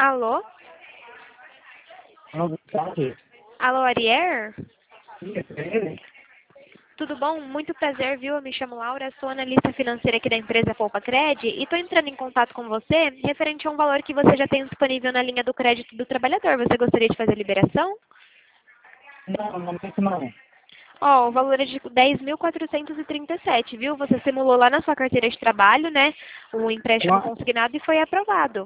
Alô? Alô, boa tarde. Alô, Arier? Sim, é ele? Tudo bom? Muito prazer, viu? Eu me chamo Laura, sou analista financeira aqui da empresa Poupa Cred e estou entrando em contato com você referente a um valor que você já tem disponível na linha do crédito do trabalhador. Você gostaria de fazer a liberação? Não, não muito não. Ó, o valor é de 10.437, viu? Você simulou lá na sua carteira de trabalho, né? O empréstimo Qual? consignado e foi aprovado.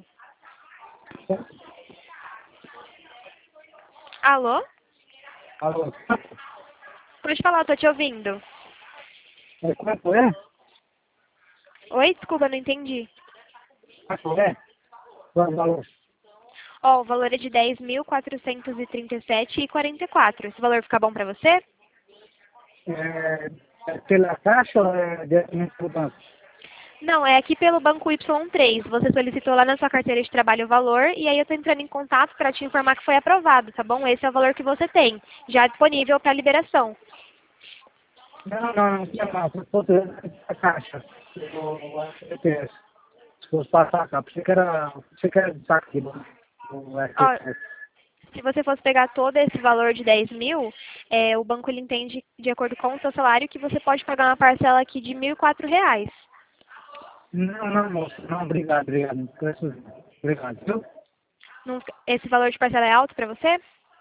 Alô? Alô, Pode falar, tô te ouvindo. quanto é? Oi, desculpa, não entendi. Quanto é? Qual é o valor? Ó, o valor é de 10.437,44. Esse valor fica bom pra você? É pela caixa ou é diretamente do banco? Não, é aqui pelo Banco Y3. Você solicitou lá na sua carteira de trabalho o valor e aí eu tô entrando em contato para te informar que foi aprovado, tá bom? Esse é o valor que você tem, já disponível para liberação. Não tinha não. Se fosse a caixa, o FGTS. Se fosse passar a caixa, pensei que era de saco aqui, o Ó, FGTS. se você fosse pegar todo esse valor de 10 mil, o banco ele entende de acordo com o seu salário que você pode pagar uma parcela aqui de R$ 1.004. Não, moço. Não, obrigado. Não preço, obrigado, viu? Esse valor de parcela é alto para você?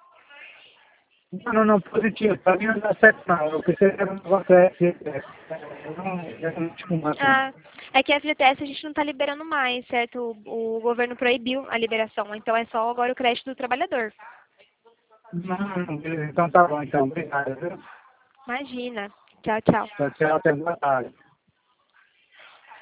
Não, positivo. Para mim não dá certo, não. Eu pensei que era um negócio FGTS. Eu não tipo assim. Ah, é que a FGTS a gente não está liberando mais, certo? O governo proibiu a liberação, então é só agora o crédito do trabalhador. Não, beleza. Então tá bom, então. Obrigado, viu? Imagina. Tchau, tchau. Tchau, até boa tarde.